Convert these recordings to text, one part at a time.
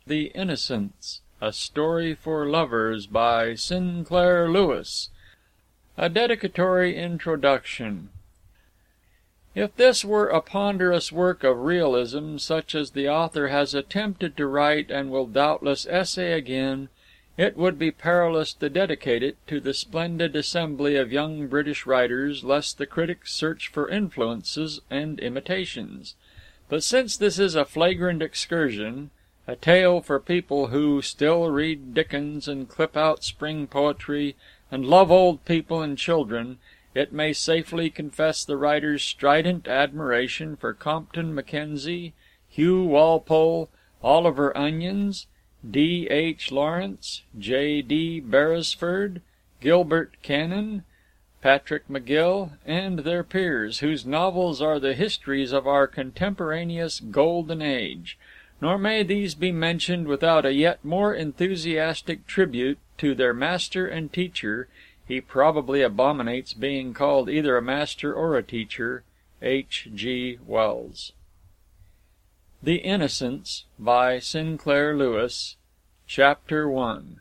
The Innocents, a Story for Lovers by Sinclair Lewis. A dedicatory introduction. If this were a ponderous work of realism, such as the author has attempted to write and will doubtless essay again, it would be perilous to dedicate it to the splendid assembly of young British writers, lest the critics search for influences and imitations. But since this is a flagrant excursion, a tale for people who still read Dickens and clip out spring poetry and love old people and children, it may safely confess the writer's strident admiration for Compton Mackenzie, Hugh Walpole, Oliver Onions, D. H. Lawrence, J. D. Beresford, Gilbert Cannon, Patrick McGill, and their peers, whose novels are the histories of our contemporaneous golden age. Nor may these be mentioned without a yet more enthusiastic tribute to their master and teacher. He probably abominates being called either a master or a teacher, H. G. Wells. The Innocents by Sinclair Lewis. Chapter 1.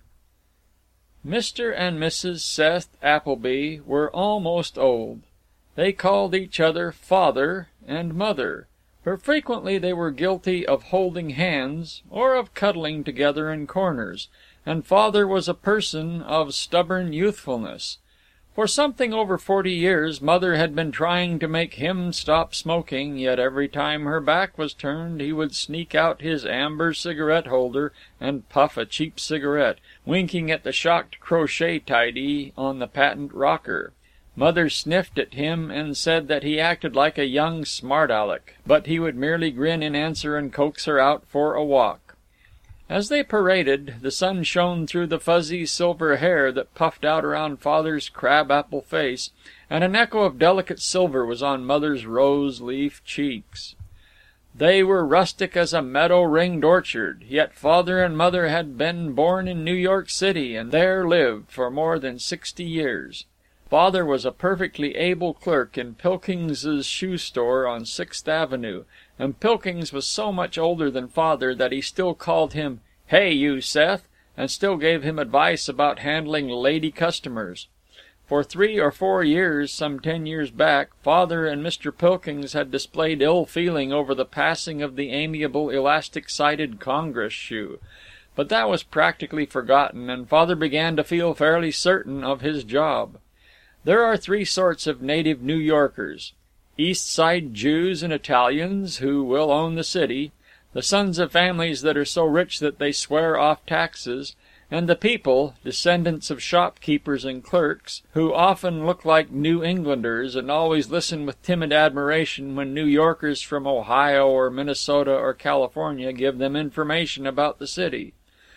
Mr. and Mrs. Seth Appleby were almost old. They called each other father and mother, for frequently they were guilty of holding hands or of cuddling together in corners, and father was a person of stubborn youthfulness. For something over 40 years mother had been trying to make him stop smoking, yet every time her back was turned he would sneak out his amber cigarette holder and puff a cheap cigarette, winking at the shocked crochet tidy on the patent rocker. Mother sniffed at him and said that he acted like a young smart-aleck, but he would merely grin in answer and coax her out for a walk. As they paraded, the sun shone through the fuzzy silver hair that puffed out around father's crab-apple face, and an echo of delicate silver was on mother's rose-leaf cheeks. They were rustic as a meadow-ringed orchard, yet father and mother had been born in New York City, and there lived for more than 60 years. Father was a perfectly able clerk in Pilkings's shoe store on 6th Avenue, and Pilkings was so much older than father that he still called him, "Hey, you, Seth," and still gave him advice about handling lady customers. For 3 or 4 years, some 10 years back, father and Mr. Pilkings had displayed ill feeling over the passing of the amiable elastic-sided Congress shoe. But that was practically forgotten, and father began to feel fairly certain of his job. There are 3 sorts of native New Yorkers: East Side Jews and Italians, who will own the city; the sons of families that are so rich that they swear off taxes; and the people, descendants of shopkeepers and clerks, who often look like New Englanders, and always listen with timid admiration when New Yorkers from Ohio or Minnesota or California give them information about the city.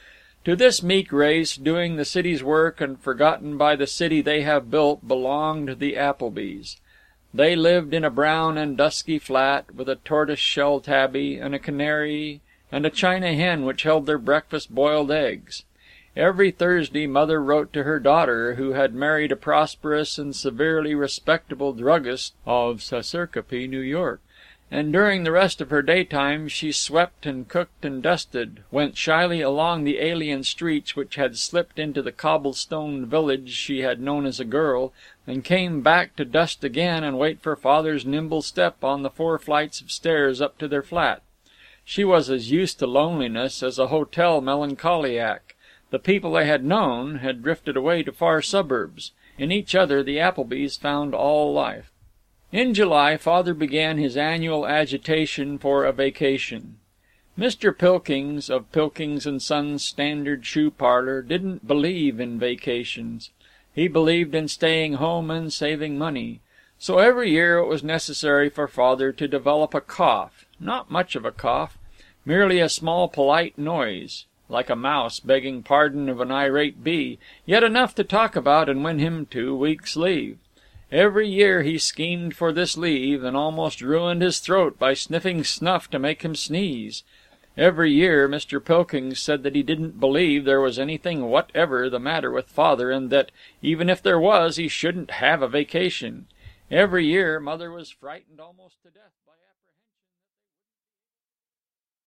To this meek race, doing the city's work and forgotten by the city they have built, belonged the Applebys. They lived in a brown and dusky flat, with a tortoise-shell tabby, and a canary, and a china hen which held their breakfast boiled eggs. Every Thursday mother wrote to her daughter, who had married a prosperous and severely respectable druggist of Saserkopee, New York, and during the rest of her daytime she swept and cooked and dusted, went shyly along the alien streets which had slipped into the cobblestone village she had known as a girl, and came back to dust again and wait for father's nimble step on the 4 flights of stairs up to their flat. She was as used to loneliness as a hotel melancholiac. The people they had known had drifted away to far suburbs. In each other the Applebys found all life. In July, father began his annual agitation for a vacation. Mr. Pilkings, of Pilkings & Sons Standard Shoe Parlor, didn't believe in vacations. He believed in staying home and saving money. So every year it was necessary for father to develop a cough. Not much of a cough, merely a small polite noise, like a mouse begging pardon of an irate bee, yet enough to talk about and win him 2 weeks' leave. Every year he schemed for this leave, and almost ruined his throat by sniffing snuff to make him sneeze. Every year Mr. Pilkings said that he didn't believe there was anything whatever the matter with father, and that, even if there was, he shouldn't have a vacation. Every year Mother was frightened almost to death.